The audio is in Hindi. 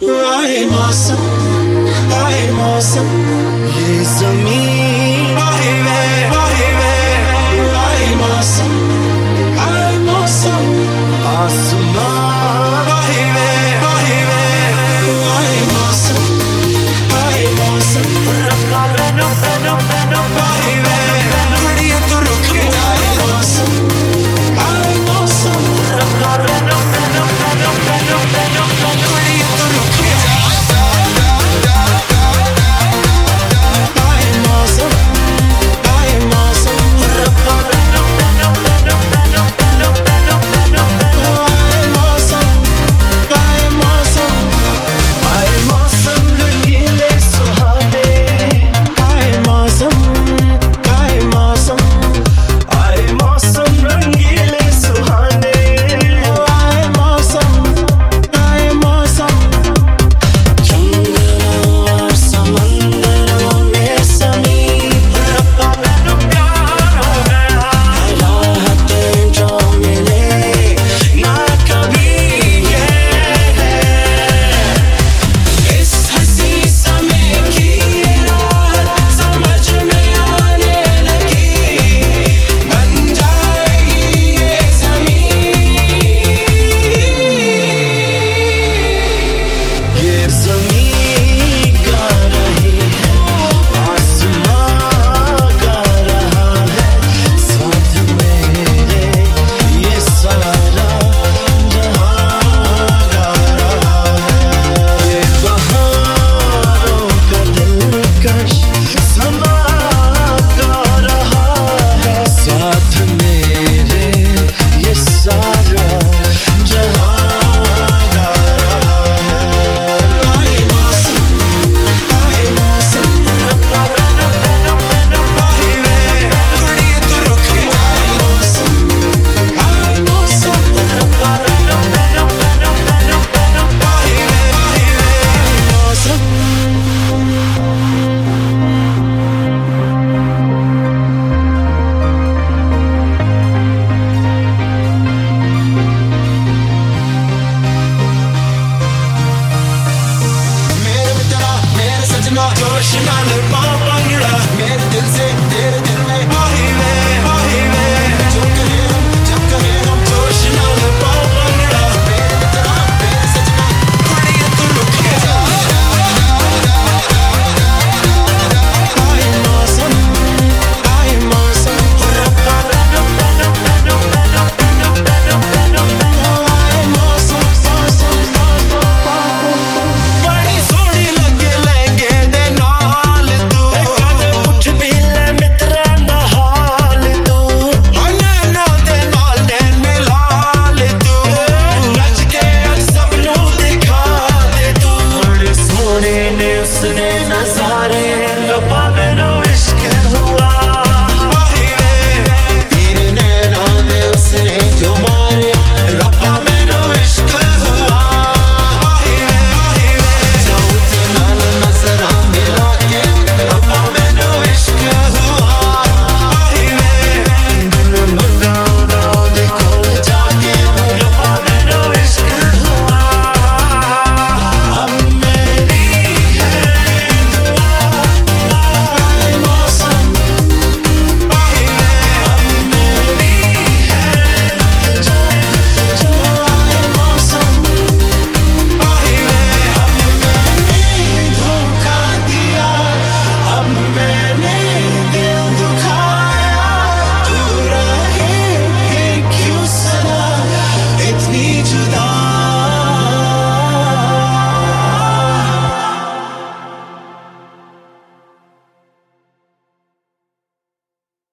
आए मौसम, आए मौसम, ये ज़मीन आए वे, आए मौसम, आए मौसम, आसमान आए वे, आए मौसम, आए मौसम, आए वे, घड़ियां तो रुके, आए मौसम, आए मौसम, घड़ियां तो रुके, आए मौसम, आए मौसम, आए मौसम, आए मौसम, रंगीले सुहाने, आए मौसम, आए मौसम, आए मौसम, रंगीले सुहाने, आए मौसम, आए मौसम, जंगलों और समंदरों में समीर प्यार हो गया, राहतें जो मिले ना कभी ये इस हंसी समय की रात समझ में आने लगी, बन जाएगी ये ज़मीन, ये ज़मीन गा रही है, आसमां गा रहा है, साथ मेरे ये सारा जहां गा रहा है, ये बहारों का दिलकश समा गा रहा है, साथ मेरे ये सारा जहां गा रहा है, आए मौसम, आए मौसम, आए वे, घड़ियां तो रुके, आए मौसम, आए मौसम, आए मौसम। मेरे मित्रा, मेरे सजना, जोश नाल पाओ भंगड़ा, मेरे दिल से तेरे दिल